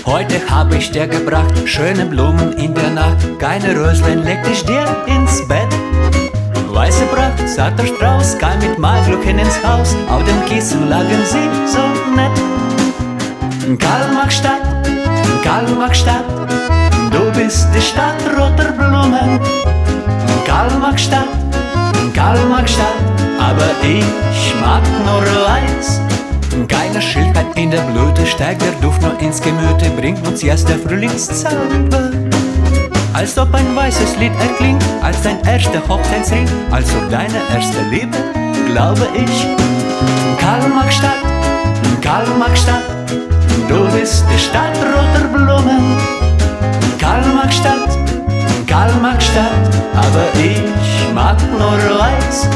Heute hab ich dir gebracht schöne Blumen in der Nacht. Keine Röslein leg ich dir ins Bett. Weiße Pracht, zarter Strauß, kam mit Malglöckchen ins Haus. Auf dem Kissen lagen sie so nett. Karl-Marx-Stadt, Karl-Marx-Stadt, du bist die Stadt roter Blumen. Karl-Marx-Stadt, Karl-Marx-Stadt, aber ich mag nur weiß. Keine Schildheit in der Blüte, steigt der Duft nur ins Gemüte, bringt uns erst der Frühlingszauber. Als ob ein weißes Lied erklingt, als dein erster Hochzeitsring, als ob deine erste Liebe, glaube ich. Karl-Marx-Stadt, Karl-Marx-Stadt, du bist die Stadt roter Blumen. Karl-Marx-Stadt, Karl-Marx-Stadt, aber ich mag nur weiß.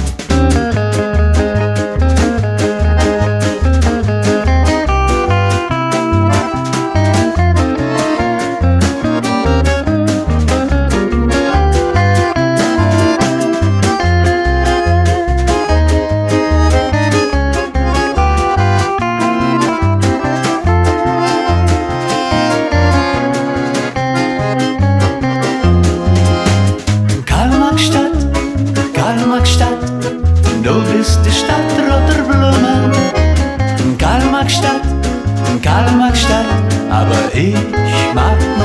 Karl-Marx-Stadt, du bist die Stadt roter Blumen. Karl-Marx-Stadt, Karl-Marx-Stadt, aber ich mag